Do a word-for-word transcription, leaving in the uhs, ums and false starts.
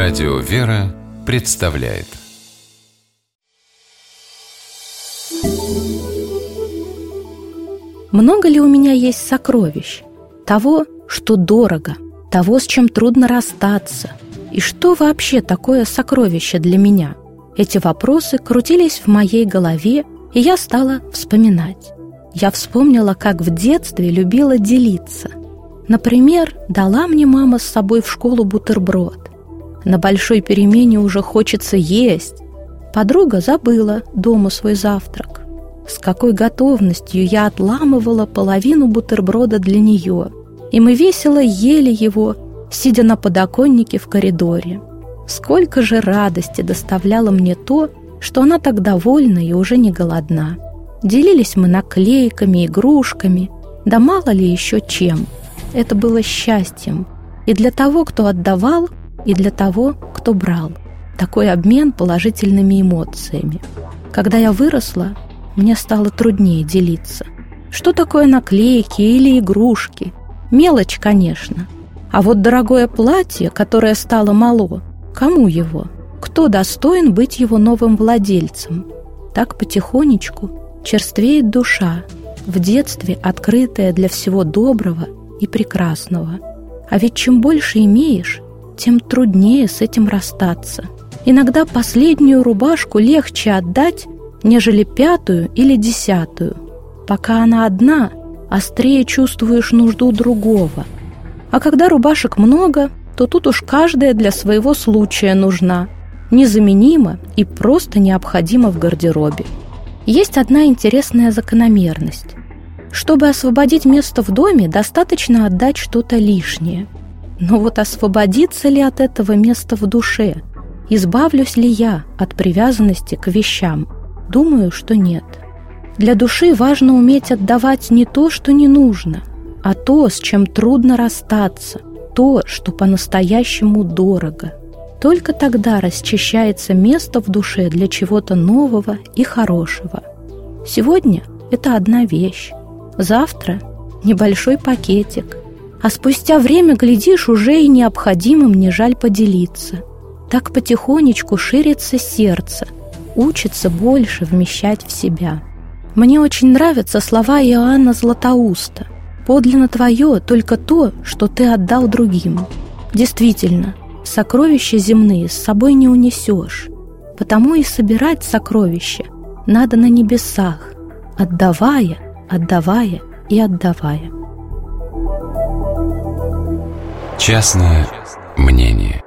Радио «Вера» представляет. Много ли у меня есть сокровищ? Того, что дорого, того, с чем трудно расстаться. И что вообще такое сокровище для меня? Эти вопросы крутились в моей голове, и я стала вспоминать. Я вспомнила, как в детстве любила делиться. Например, дала мне мама с собой в школу бутерброд. На большой перемене уже хочется есть. Подруга забыла дома свой завтрак. С какой готовностью я отламывала половину бутерброда для нее, и мы весело ели его, сидя на подоконнике в коридоре. Сколько же радости доставляло мне то, что она так довольна и уже не голодна. Делились мы наклейками, игрушками, да мало ли еще чем. Это было счастьем и для того, кто отдавал, и для того, кто брал. Такой обмен положительными эмоциями. Когда я выросла, мне стало труднее делиться. Что такое наклейки или игрушки? Мелочь, конечно. А вот дорогое платье, которое стало мало, кому его? Кто достоин быть его новым владельцем? Так потихонечку черствеет душа, в детстве открытая для всего доброго и прекрасного. А ведь чем больше имеешь, тем труднее с этим расстаться. Иногда последнюю рубашку легче отдать, нежели пятую или десятую. Пока она одна, острее чувствуешь нужду другого. А когда рубашек много, то тут уж каждая для своего случая нужна, незаменима и просто необходима в гардеробе. Есть одна интересная закономерность. Чтобы освободить место в доме, достаточно отдать что-то лишнее. Но вот освободится ли от этого места в душе? Избавлюсь ли я от привязанности к вещам? Думаю, что нет. Для души важно уметь отдавать не то, что не нужно, а то, с чем трудно расстаться, то, что по-настоящему дорого. Только тогда расчищается место в душе для чего-то нового и хорошего. Сегодня это одна вещь, завтра небольшой пакетик, а спустя время, глядишь, уже и необходимым не жаль поделиться. Так потихонечку ширится сердце, учится больше вмещать в себя. Мне очень нравятся слова Иоанна Златоуста: «Подлинно твое только то, что ты отдал другим». Действительно, сокровища земные с собой не унесешь, потому и собирать сокровища надо на небесах, отдавая, отдавая и отдавая. Частное мнение.